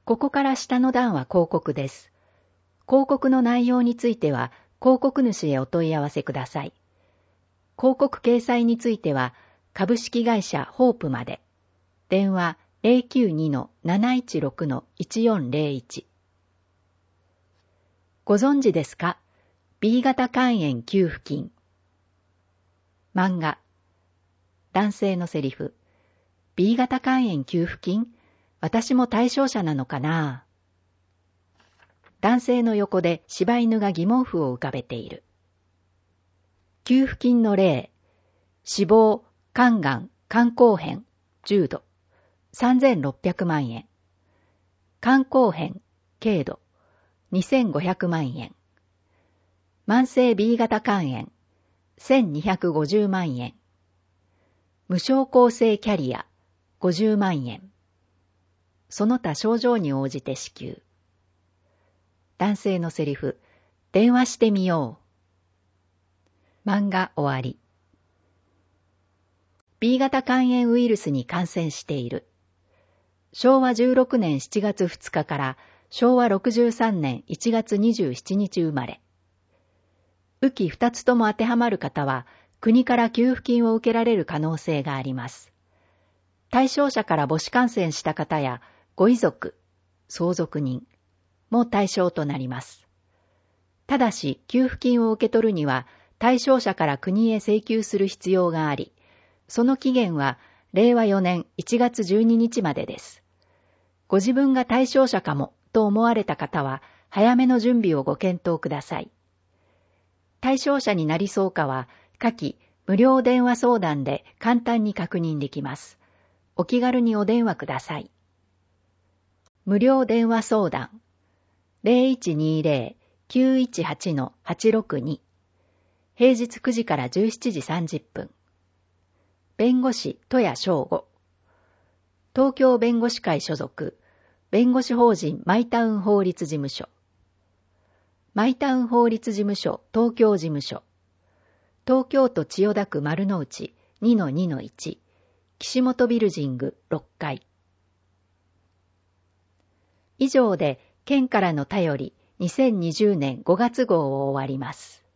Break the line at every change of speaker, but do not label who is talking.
ここから下の段は広告です。広告の内容については、広告主へお問い合わせください。広告掲載については、株式会社ホープまで。電話 092-716-1401。ご存知ですか？ B 型肝炎給付金。漫画。男性のセリフ。B 型肝炎給付金？私も対象者なのかな？男性の横で柴犬が疑問符を浮かべている。給付金の例。死亡、肝がん、肝硬変、重度、3600万円。肝硬変、軽度、2500万円。慢性 B 型肝炎、1250万円。無症候性キャリア、50万円。その他症状に応じて支給。男性のセリフ、電話してみよう。漫画終わり。B 型肝炎ウイルスに感染している。昭和16年7月2日から昭和63年1月27日生まれ。雨季2つとも当てはまる方は、国から給付金を受けられる可能性があります。対象者から母子感染した方やご遺族、相続人も対象となります。ただし、給付金を受け取るには、対象者から国へ請求する必要があり、その期限は令和4年1月12日までです。ご自分が対象者かもと思われた方は、早めの準備をご検討ください。対象者になりそうかは、下記無料電話相談で簡単に確認できます。お気軽にお電話ください。無料電話相談 0120-918-862 平日9時から17時30分。弁護士戸谷翔吾。東京弁護士会所属弁護士法人マイタウン法律事務所。マイタウン法律事務所東京事務所。東京都千代田区丸の内 2-2-1 岸本ビルジング6階。以上で県からの便り2020年5月号を終わります。